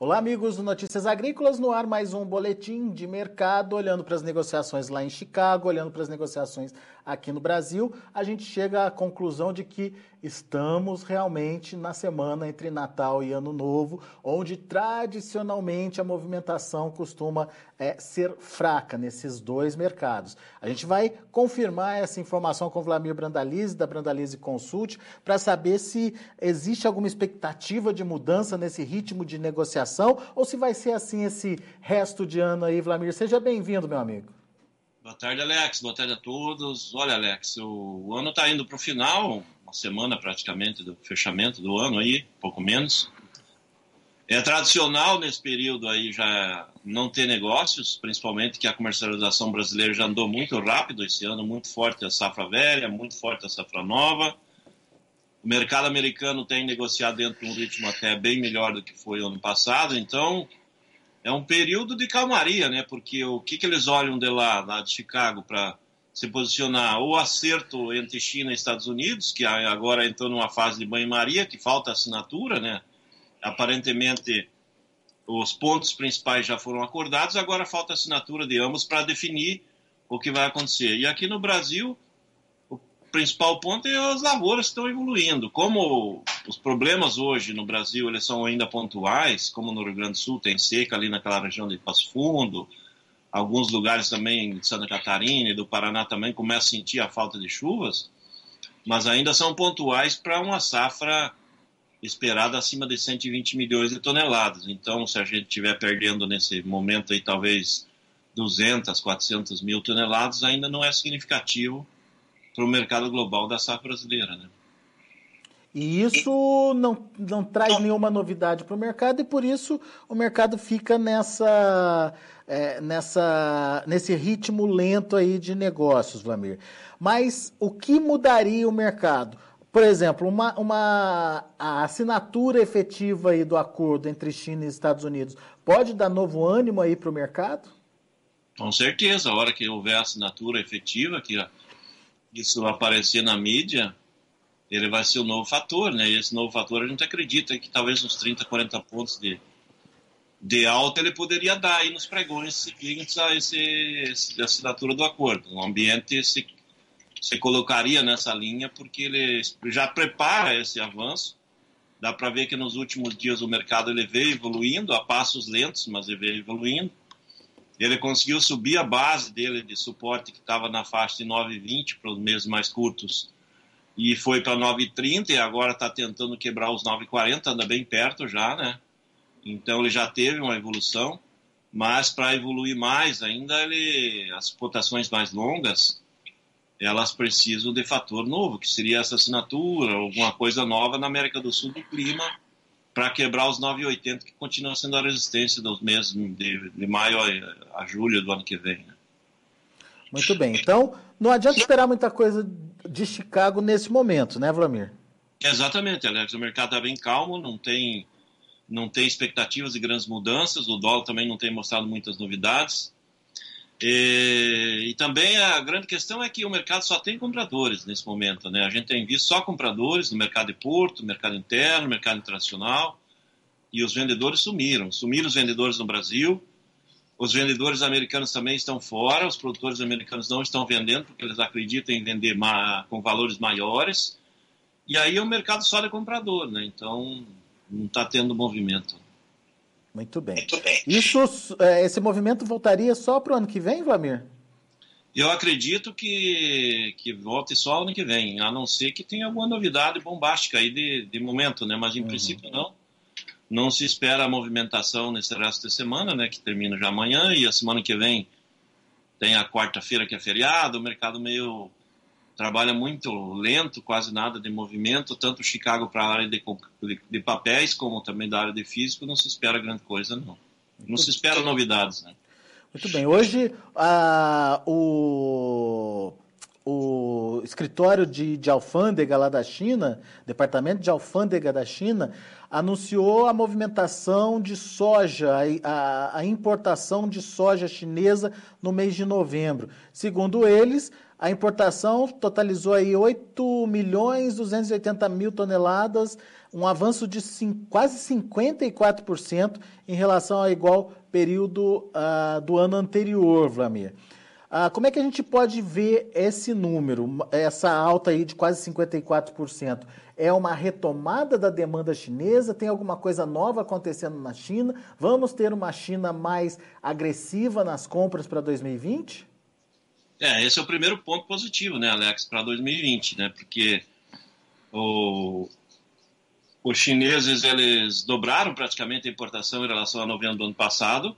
Olá, amigos do Notícias Agrícolas, no ar mais um boletim de mercado, olhando para as negociações lá em Chicago, olhando para as negociações aqui no Brasil. A gente chega à conclusão de que estamos realmente na semana entre Natal e Ano Novo, onde tradicionalmente a movimentação costuma ser fraca nesses dois mercados. A gente vai confirmar essa informação com o Vlamir Brandalize, da Brandalize Consult, para saber se existe alguma expectativa de mudança nesse ritmo de negociação ou se vai ser assim esse resto de ano aí, Vlamir. Seja bem-vindo, meu amigo. Boa tarde, Alex. Boa tarde a todos. Olha, Alex, o ano está indo para o final, uma semana praticamente do fechamento do ano aí, pouco menos. É tradicional nesse período aí já não ter negócios, principalmente que a comercialização brasileira já andou muito rápido esse ano, muito forte a safra velha, muito forte a safra nova. O mercado americano tem negociado dentro de um ritmo até bem melhor do que foi o ano passado, então é um período de calmaria, né? Porque o que eles olham de lá de Chicago, para se posicionar? O acerto entre China e Estados Unidos, que agora entrou numa fase de banho-maria, que falta assinatura, né? Aparentemente, os pontos principais já foram acordados, agora falta assinatura de ambos para definir o que vai acontecer. E aqui no Brasil, o principal ponto é as lavouras que estão evoluindo. Como os problemas hoje no Brasil eles são ainda pontuais, como no Rio Grande do Sul tem seca ali naquela região de Passo Fundo, alguns lugares também de Santa Catarina e do Paraná também começam a sentir a falta de chuvas, mas ainda são pontuais para uma safra esperada acima de 120 milhões de toneladas. Então, se a gente estiver perdendo nesse momento aí talvez 200, 400 mil toneladas, ainda não é significativo para o mercado global da safra brasileira, né? E isso não traz nenhuma novidade para o mercado e por isso o mercado fica nesse ritmo lento aí de negócios, Vlamir. Mas o que mudaria o mercado? Por exemplo, a assinatura efetiva aí do acordo entre China e Estados Unidos pode dar novo ânimo aí para o mercado? Com certeza, a hora que houver a assinatura efetiva, que isso aparecer na mídia, ele vai ser o novo fator, né? E esse novo fator a gente acredita que talvez uns 30, 40 pontos de alta ele poderia dar aí nos pregões seguintes a essa assinatura do acordo. O ambiente se colocaria nessa linha porque ele já prepara esse avanço. Dá para ver que nos últimos dias o mercado ele veio evoluindo a passos lentos, mas ele veio evoluindo. Ele conseguiu subir a base dele de suporte que estava na faixa de 9,20 para os meses mais curtos e foi para 9,30 e agora está tentando quebrar os 9,40, anda bem perto já, né? Então ele já teve uma evolução, mas para evoluir mais ainda as cotações mais longas elas precisam de fator novo, que seria essa assinatura, alguma coisa nova na América do Sul do clima, para quebrar os 9,80, que continua sendo a resistência dos meses de maio a julho do ano que vem. Né? Muito bem. Então, não adianta esperar muita coisa de Chicago nesse momento, né, Vlamir? Exatamente, Alex. O mercado está bem calmo, não tem expectativas de grandes mudanças, o dólar também não tem mostrado muitas novidades. E também a grande questão é que o mercado só tem compradores nesse momento, né? A gente tem visto só compradores no mercado de porto, mercado interno, mercado internacional, e os vendedores sumiram os vendedores no Brasil, os vendedores americanos também estão fora, os produtores americanos não estão vendendo porque eles acreditam em vender com valores maiores, e aí é um mercado só de comprador, né? Então não está tendo movimento. Muito bem. Esse movimento voltaria só para o ano que vem, Vlamir? Eu acredito que volte só ano que vem, a não ser que tenha alguma novidade bombástica aí de momento, né? Mas em princípio não. Não se espera a movimentação nesse resto de semana, né? Que termina já amanhã e a semana que vem tem a quarta-feira que é feriado, o mercado trabalha muito lento, quase nada de movimento, tanto Chicago para a área de papéis como também da área de físico, não se espera grande coisa, não. Não se espera novidades, né? Muito bem. Hoje, o escritório de alfândega lá da China, Departamento de Alfândega da China, anunciou a movimentação de soja, a importação de soja chinesa no mês de novembro. Segundo eles, a importação totalizou aí 8.280.000 toneladas, um avanço de quase 54% em relação ao igual período do ano anterior, Vlamir. Como é que a gente pode ver esse número, essa alta aí de quase 54%? É uma retomada da demanda chinesa? Tem alguma coisa nova acontecendo na China? Vamos ter uma China mais agressiva nas compras para 2020? Esse é o primeiro ponto positivo, né, Alex, para 2020, né? Porque os chineses, eles dobraram praticamente a importação em relação a novembro do ano passado,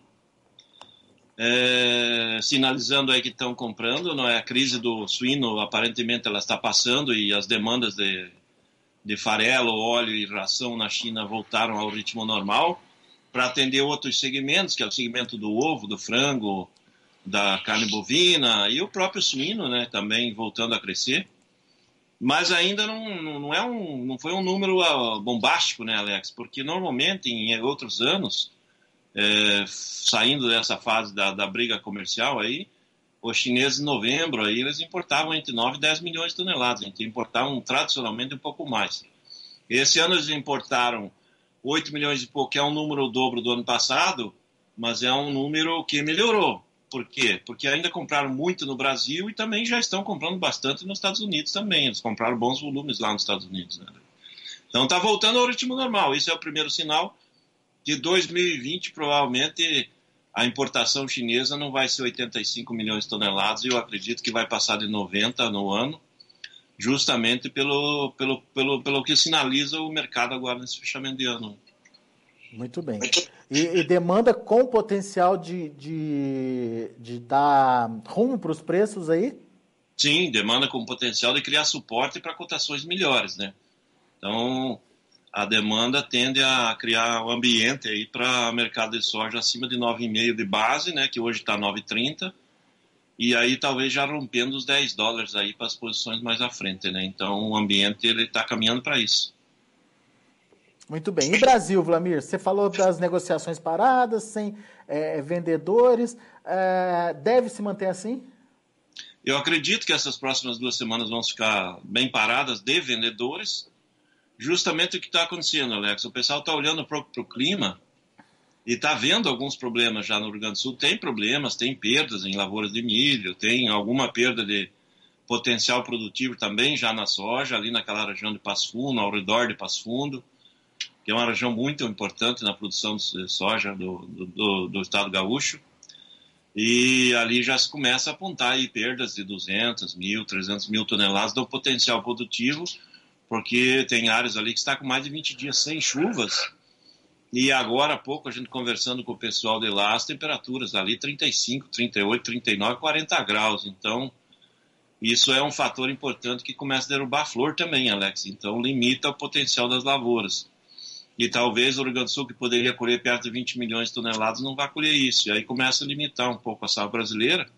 sinalizando aí que estão comprando, não é? A crise do suíno, aparentemente, ela está passando e as demandas de farelo, óleo e ração na China voltaram ao ritmo normal para atender outros segmentos, que é o segmento do ovo, do frango, da carne bovina e o próprio suíno, né, também voltando a crescer. Mas ainda não foi um número bombástico, né, Alex? Porque normalmente em outros anos, saindo dessa fase da briga comercial aí, os chineses em novembro aí, eles importavam entre 9 e 10 milhões de toneladas, então importavam tradicionalmente um pouco mais. Esse ano eles importaram 8 milhões e pouco, que é um número dobro do ano passado, mas é um número que melhorou. Por quê? Porque ainda compraram muito no Brasil e também já estão comprando bastante nos Estados Unidos também. Eles compraram bons volumes lá nos Estados Unidos, né? Então está voltando ao ritmo normal. Isso é o primeiro sinal de 2020, provavelmente a importação chinesa não vai ser 85 milhões de toneladas, e eu acredito que vai passar de 90 no ano, justamente pelo que sinaliza o mercado agora nesse fechamento de ano. Muito bem. E demanda com potencial de dar rumo para os preços aí? Sim, demanda com potencial de criar suporte para cotações melhores, né? Então, a demanda tende a criar um ambiente aí para mercado de soja acima de 9,5 de base, né, que hoje está 9,30, e aí talvez já rompendo os $10 aí para as posições mais à frente, né? Então, o ambiente ele está caminhando para isso. Muito bem. E Brasil, Vlamir? Você falou das negociações paradas, sem vendedores. Deve se manter assim? Eu acredito que essas próximas 2 semanas vão ficar bem paradas de vendedores. Justamente o que está acontecendo, Alex. O pessoal está olhando para o clima e está vendo alguns problemas já no Rio Grande do Sul. Tem problemas, tem perdas em lavouras de milho, tem alguma perda de potencial produtivo também já na soja, ali naquela região de Passo Fundo, ao redor de Passo Fundo, que é uma região muito importante na produção de soja do estado gaúcho. E ali já se começa a apontar aí perdas de 200 mil, 300 mil toneladas do potencial produtivo, porque tem áreas ali que está com mais de 20 dias sem chuvas, e agora há pouco a gente conversando com o pessoal de lá, as temperaturas ali 35, 38, 39, 40 graus, então isso é um fator importante que começa a derrubar a flor também, Alex, então limita o potencial das lavouras. E talvez o Rio Grande do Sul, que poderia colher perto de 20 milhões de toneladas, não vai colher isso, e aí começa a limitar um pouco a safra brasileira,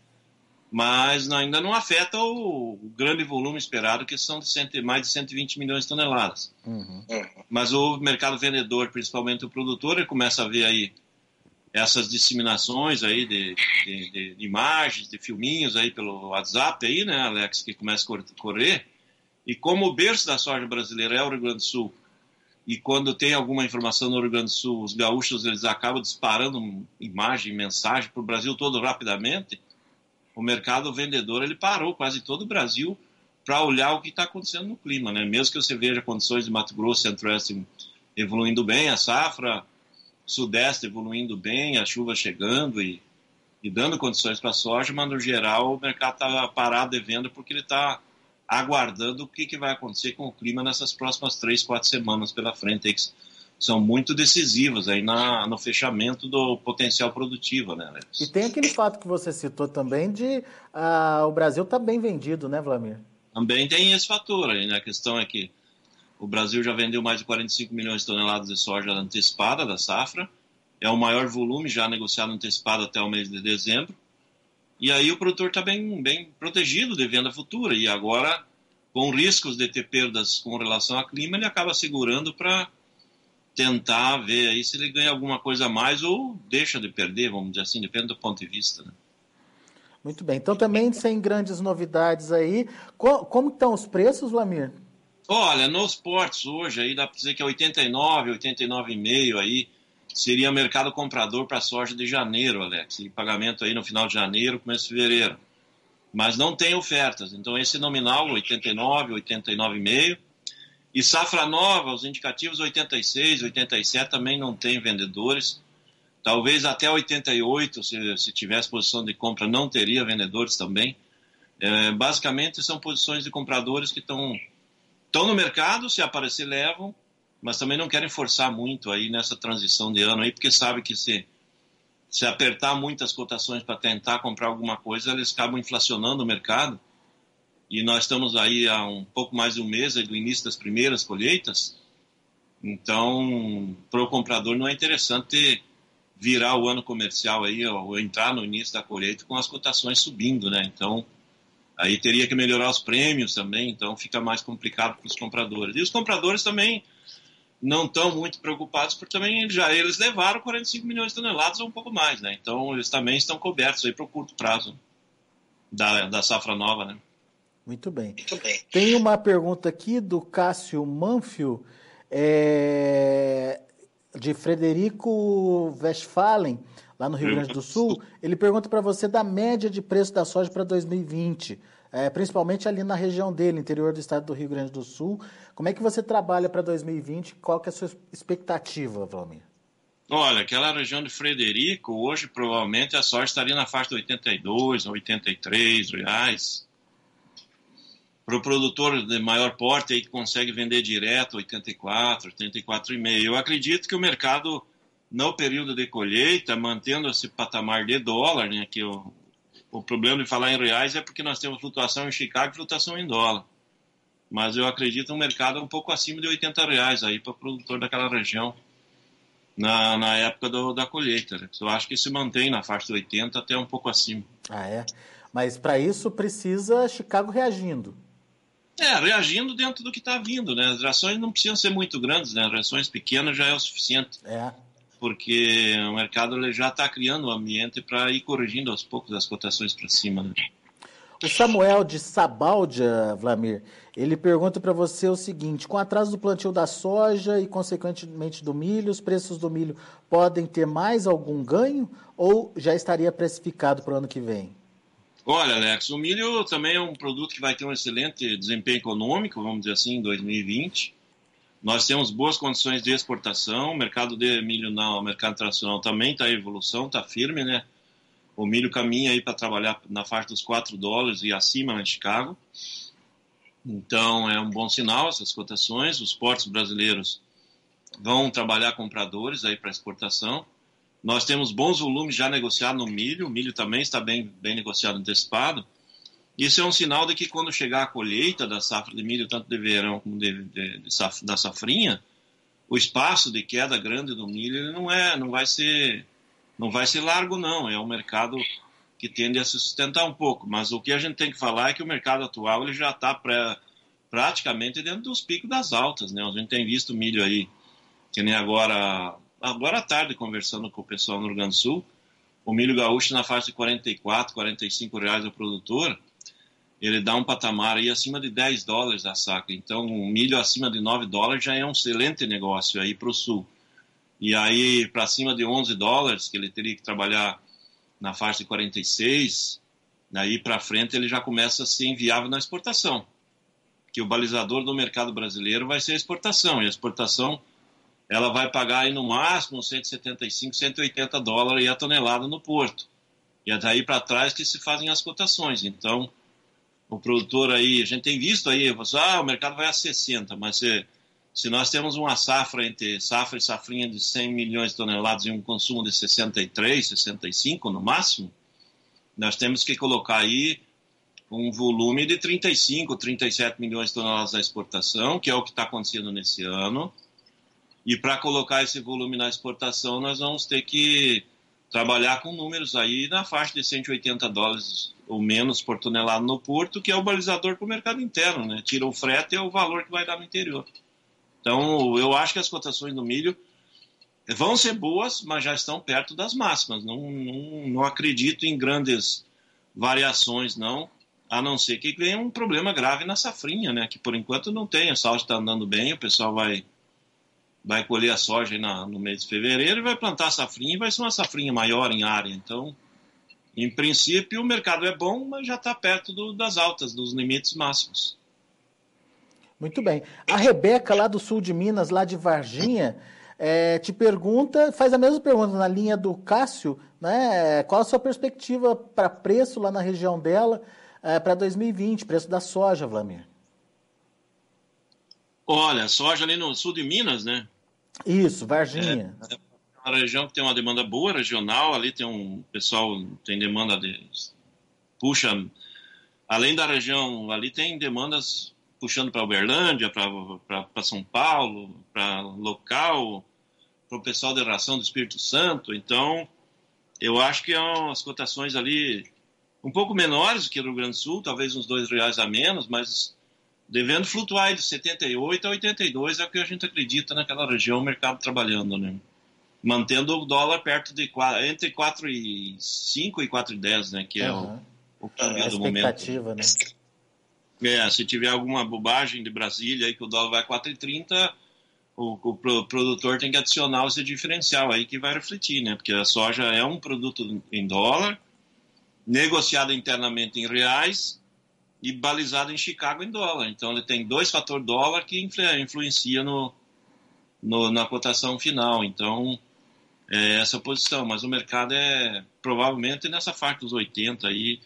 mas ainda não afeta o grande volume esperado, que são de mais de 120 milhões de toneladas. Uhum. Mas o mercado vendedor, principalmente o produtor, ele começa a ver aí essas disseminações aí de imagens, de filminhos aí pelo WhatsApp aí, né, Alex, que começa a correr. E como o berço da soja brasileira é o Rio Grande do Sul, e quando tem alguma informação no Rio Grande do Sul, os gaúchos eles acabam disparando imagem, mensagem para o Brasil todo rapidamente. O mercado vendedor ele parou quase todo o Brasil para olhar o que está acontecendo no clima, né? Mesmo que você veja condições de Mato Grosso, Centro-Oeste evoluindo bem, a safra, Sudeste evoluindo bem, a chuva chegando e dando condições para a soja, mas no geral o mercado está parado de venda porque ele está aguardando o que vai acontecer com o clima nessas próximas 3, 4 semanas pela frente, aí, que são muito decisivas aí no fechamento do potencial produtivo, né, Alex? E tem aquele fato que você citou também de o Brasil está bem vendido, né, Vlamir? Também tem esse fator aí, né? A questão é que o Brasil já vendeu mais de 45 milhões de toneladas de soja antecipada da safra, é o maior volume já negociado antecipado até o mês de dezembro, e aí o produtor está bem protegido de venda futura, e agora, com riscos de ter perdas com relação ao clima, ele acaba segurando para tentar ver aí se ele ganha alguma coisa a mais ou deixa de perder, vamos dizer assim, depende do ponto de vista, né? Muito bem. Então, também sem grandes novidades aí. Como estão os preços, Vlamir? Olha, nos portos hoje, aí dá para dizer que é 89, 89,5 aí, seria mercado comprador para a soja de janeiro, Alex. E pagamento aí no final de janeiro, começo de fevereiro. Mas não tem ofertas. Então, esse nominal, 89, 89,5. E safra nova, os indicativos 86, 87 também não tem vendedores. Talvez até 88, se tivesse posição de compra, não teria vendedores também. Basicamente, são posições de compradores que estão no mercado, se aparecer, levam, mas também não querem forçar muito aí nessa transição de ano, aí, porque sabe que se apertar muitas cotações para tentar comprar alguma coisa, eles acabam inflacionando o mercado. E nós estamos aí há um pouco mais de um mês aí do início das primeiras colheitas. Então, para o comprador não é interessante virar o ano comercial aí, ou entrar no início da colheita com as cotações subindo, né? Então, aí teria que melhorar os prêmios também, então fica mais complicado para os compradores. E os compradores também não estão muito preocupados, porque também eles levaram 45 milhões de toneladas ou um pouco mais, né? Então, eles também estão cobertos aí para o curto prazo da safra nova, né? Muito bem. Tem uma pergunta aqui do Cássio Manfio, de Frederico Westphalen, lá no Rio Grande do Sul. Ele pergunta para você da média de preço da soja para 2020, principalmente ali na região dele, interior do estado do Rio Grande do Sul. Como é que você trabalha para 2020? Qual que é a sua expectativa, Vlamir? Olha, aquela região de Frederico, hoje provavelmente a soja estaria na faixa de 82, 83 reais. Para o produtor de maior porte aí que consegue vender direto 84, 84,5. Eu acredito que o mercado, no período de colheita, mantendo esse patamar de dólar, né, que o problema de falar em reais é porque nós temos flutuação em Chicago e flutuação em dólar. Mas eu acredito um mercado um pouco acima de 80 reais aí para o produtor daquela região na época da colheita. Né? Eu acho que se mantém na faixa de 80 até um pouco acima. Ah, é? Mas para isso precisa Chicago reagindo. Reagindo dentro do que está vindo, né? As reações não precisam ser muito grandes, né? As reações pequenas já é o suficiente. Porque o mercado ele já está criando um ambiente para ir corrigindo aos poucos as cotações para cima, né? O Samuel de Sabáldia, Vlamir, ele pergunta para você o seguinte: com o atraso do plantio da soja e, consequentemente, do milho, os preços do milho podem ter mais algum ganho ou já estaria precificado para o ano que vem? Olha, Alex, o milho também é um produto que vai ter um excelente desempenho econômico, vamos dizer assim, em 2020. Nós temos boas condições de exportação, o mercado de milho o mercado internacional também está em evolução, está firme, né? O milho caminha aí para trabalhar na faixa dos $4 e acima em Chicago. Então, é um bom sinal essas cotações. Os portos brasileiros vão trabalhar compradores aí para exportação. Nós temos bons volumes já negociados no milho. O milho também está bem negociado antecipado. Isso é um sinal de que quando chegar a colheita da safra de milho, tanto de verão como da safrinha, o espaço de queda grande do milho ele não vai ser largo, não. É um mercado que tende a se sustentar um pouco. Mas o que a gente tem que falar é que o mercado atual ele já está praticamente dentro dos picos das altas, né? A gente tem visto milho aí, que nem agora à tarde, conversando com o pessoal no Rio Grande do Sul, o milho gaúcho na faixa de 44, 45 reais ao produtor, ele dá um patamar aí acima de $10 a saca. Então, um milho acima de $9 já é um excelente negócio aí para o Sul. E aí, para cima de $11, que ele teria que trabalhar na faixa de 46, daí para frente ele já começa a ser inviável na exportação. Que o balizador do mercado brasileiro vai ser a exportação. E a exportação ela vai pagar aí no máximo $175, $180 aí a tonelada no porto. E é daí para trás que se fazem as cotações. Então, o produtor aí, a gente tem visto aí, o mercado vai a 60, mas se nós temos uma safra entre safra e safrinha de 100 milhões de toneladas e um consumo de 63, 65 no máximo, nós temos que colocar aí um volume de 35, 37 milhões de toneladas na exportação, que é o que está acontecendo nesse ano. E para colocar esse volume na exportação, nós vamos ter que trabalhar com números aí na faixa de $180 ou menos por tonelada no porto, que é o balizador para o mercado interno, né? Tira o frete e é o valor que vai dar no interior. Então, eu acho que as cotações do milho vão ser boas, mas já estão perto das máximas. Não acredito em grandes variações, não. A não ser que venha um problema grave na safrinha, né? Que por enquanto não tem. A soja está andando bem, o pessoal vai colher a soja aí no mês de fevereiro e vai plantar a safrinha e vai ser uma safrinha maior em área. Então, em princípio, o mercado é bom, mas já está perto das altas, dos limites máximos. Muito bem. A Rebeca, lá do sul de Minas, lá de Varginha, te pergunta, faz a mesma pergunta na linha do Cássio, né? Qual a sua perspectiva para preço lá na região dela para 2020, preço da soja, Vlamir? Olha, soja ali no sul de Minas, né? Isso, Varginha. É uma região que tem uma demanda boa, regional, ali tem um pessoal, tem demanda puxa, além da região, ali tem demandas puxando para Uberlândia, para São Paulo, para local, para o pessoal de ração do Espírito Santo. Então, eu acho que as cotações ali um pouco menores do que no Rio Grande do Sul, talvez uns R$2 a menos, mas devendo flutuar de 78 a 82 é o que a gente acredita naquela região, o mercado trabalhando, né? Mantendo o dólar perto de entre 4,5 e 4,10, né? Que é o câmbio do momento. Expectativa, né? Se tiver alguma bobagem de Brasília aí que o dólar vai a 4,30, o produtor tem que adicionar esse diferencial aí que vai refletir, né? Porque a soja é um produto em dólar, negociado internamente em reais e balizado em Chicago em dólar. Então ele tem dois fatores dólar que influencia na cotação final. Então essa posição, mas o mercado é provavelmente nessa faixa dos 80 aí,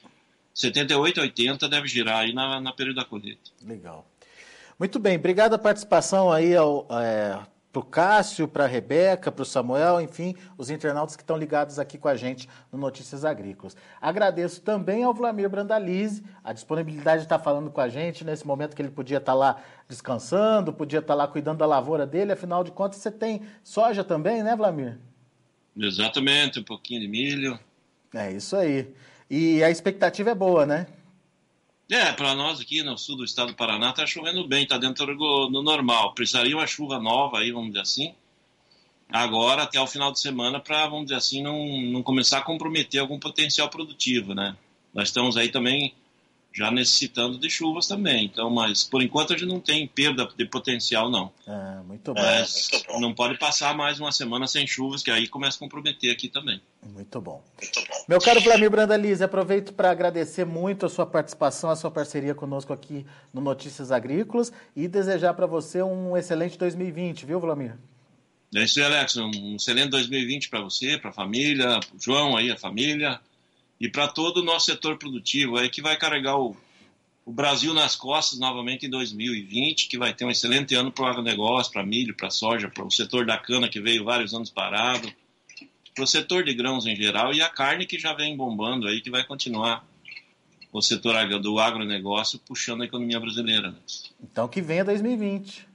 78, 80 deve girar aí na período da colheita. Legal. Muito bem, obrigado a participação aí para o Cássio, para a Rebeca, para o Samuel, enfim, os internautas que estão ligados aqui com a gente no Notícias Agrícolas. Agradeço também ao Vlamir Brandalize, a disponibilidade de estar falando com a gente nesse momento que ele podia estar lá descansando, podia estar lá cuidando da lavoura dele, afinal de contas você tem soja também, né, Vlamir? Exatamente, um pouquinho de milho. É isso aí. E a expectativa é boa, né? Para nós aqui no sul do estado do Paraná está chovendo bem, está dentro do normal. Precisaria uma chuva nova aí, vamos dizer assim, agora até o final de semana para, vamos dizer assim, não começar a comprometer algum potencial produtivo, né? Nós estamos aí também já necessitando de chuvas também, então, mas por enquanto a gente não tem perda de potencial, não. Muito bom. Mas não pode passar mais uma semana sem chuvas, que aí começa a comprometer aqui também. Muito bom. Meu caro Vlamir Brandalize, aproveito para agradecer muito a sua participação, a sua parceria conosco aqui no Notícias Agrícolas e desejar para você um excelente 2020, viu, Vlamir? É isso aí, Alex. Um excelente 2020 para você, para a família, para o João aí, a família, e para todo o nosso setor produtivo aí que vai carregar o Brasil nas costas novamente em 2020, que vai ter um excelente ano para o agronegócio, para milho, para soja, para o setor da cana que veio vários anos parado, para o setor de grãos em geral e a carne que já vem bombando aí, que vai continuar o setor do agronegócio puxando a economia brasileira. Então que venha 2020.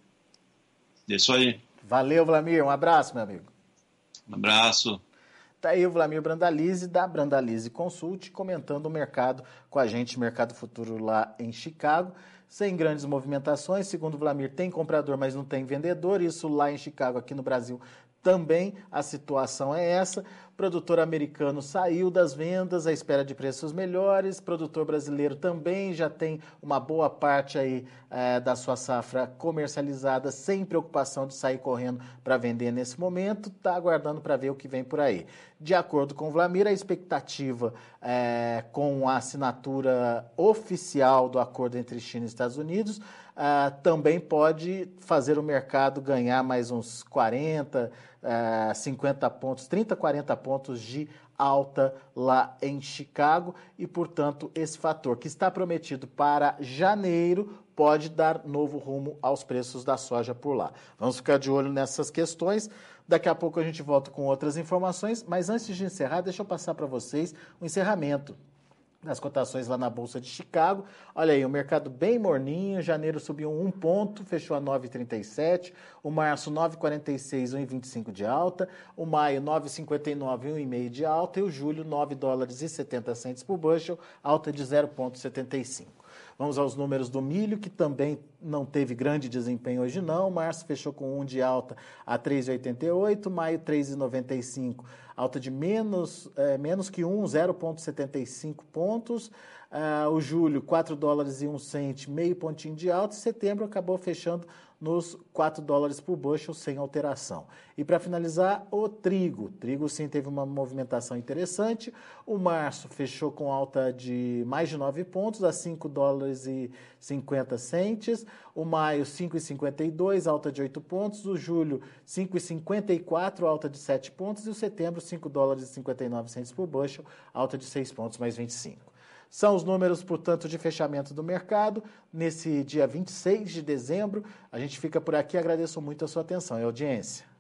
É isso aí. Valeu, Vlamir. Um abraço, meu amigo. Um abraço. Tá aí o Vlamir Brandalize, da Brandalize Consult, comentando o mercado com a gente, Mercado Futuro lá em Chicago, sem grandes movimentações. Segundo o Vlamir, tem comprador, mas não tem vendedor. Isso lá em Chicago, aqui no Brasil, também a situação é essa. Produtor americano saiu das vendas à espera de preços melhores. Produtor brasileiro também já tem uma boa parte aí da sua safra comercializada, sem preocupação de sair correndo para vender nesse momento. Está aguardando para ver o que vem por aí. De acordo com o Vlamir, a expectativa com a assinatura oficial do acordo entre China e Estados Unidos também pode fazer o mercado ganhar mais uns 40, 50 pontos, 30, 40 pontos de alta lá em Chicago e, portanto, esse fator que está prometido para janeiro pode dar novo rumo aos preços da soja por lá. Vamos ficar de olho nessas questões. Daqui a pouco a gente volta com outras informações, mas antes de encerrar, deixa eu passar para vocês o encerramento das cotações lá na Bolsa de Chicago. Olha aí, o mercado bem morninho, janeiro subiu 1 ponto, fechou a 9,37, o março 9,46, 1,25 de alta, o maio 9,59, 1,5 de alta e o julho $9,70 por bushel, alta de 0,75. Vamos aos números do milho, que também não teve grande desempenho hoje não. Março fechou com 1 de alta a 3,88, maio 3,95, alta de menos que 1, 0,75 pontos. O julho, 4 dólares e 1 cento, meio pontinho de alta. E setembro acabou fechando nos 4 dólares por bushel, sem alteração. E para finalizar, o trigo. O trigo sim teve uma movimentação interessante. O março fechou com alta de mais de 9 pontos, a 5 dólares e 50 centes. O maio, 5,52, alta de 8 pontos. O julho, 5,54, alta de 7 pontos. E o setembro, 5 dólares e 59 centes por bushel, alta de 6 pontos mais 25. São os números, portanto, de fechamento do mercado nesse dia 26 de dezembro. A gente fica por aqui. Agradeço muito a sua atenção e audiência.